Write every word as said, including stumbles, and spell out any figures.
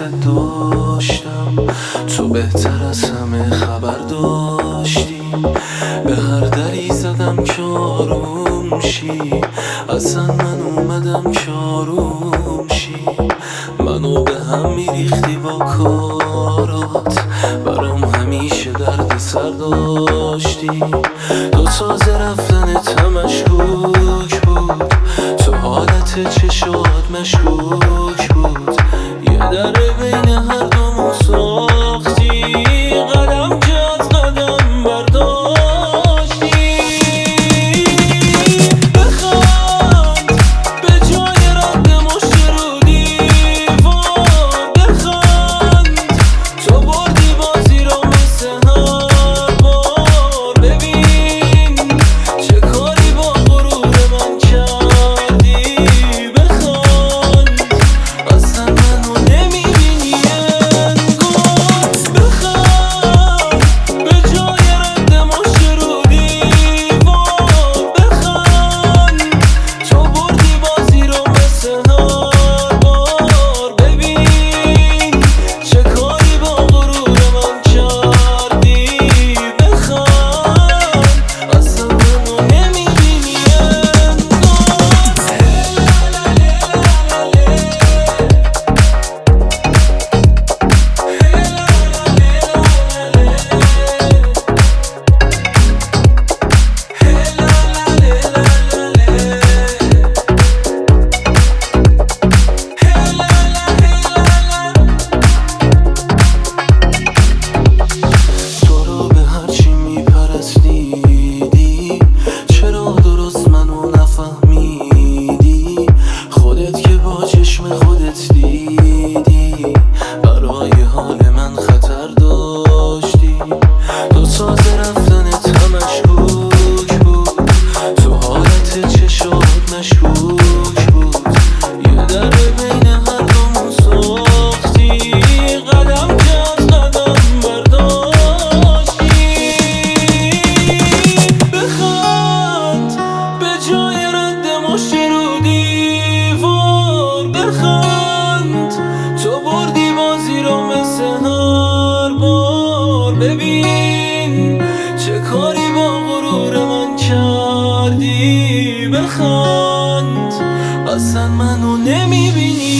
داشتم، تو بهتر از همه خبر داشتی. به هر دری زدم که آروم شی، اصلا من اومدم که آروم شی. منو به هم میریختی با کارات، برام همیشه درد سر داشتی. تو تازه رفتنت هم مشکوک بود، تو حالت چشات مشکوک بود. یه در بین هر دومون ساختی، قدم که از قدم برداشتی. بخند به جای رد مشت رو دیوار، بخند تو بردی بازی رو مثل هر بار. ببین چه کاری با غرور من کردی. بخند اصلا منو نمیبینی انگار. بخند به جای رد مشت رو دیوار، بخند تو بردی بازی رو مثل هر بار. ببین چه کاری با غرور من کردی. بخند اصلا منو نمیبینی انگار. تو رو به هرچی میپرستیدی، چرا درست منو نفهمیدی؟ خودت که با چشم خودت دیدی، برای حال من خطر داشتی. تو تازه رفتنت هم مشکوک بود، تو حالت چشات مشکوک بود. یه در بین هر دومون ساختی، قدم که از قدم برداشتی. بخند به جای رد مشت رو دیوار، بخند تو بردی بازی رو مثل هر بار. ببین چه کاری با غرور من کردی. بخند اصلا منو نمیبینی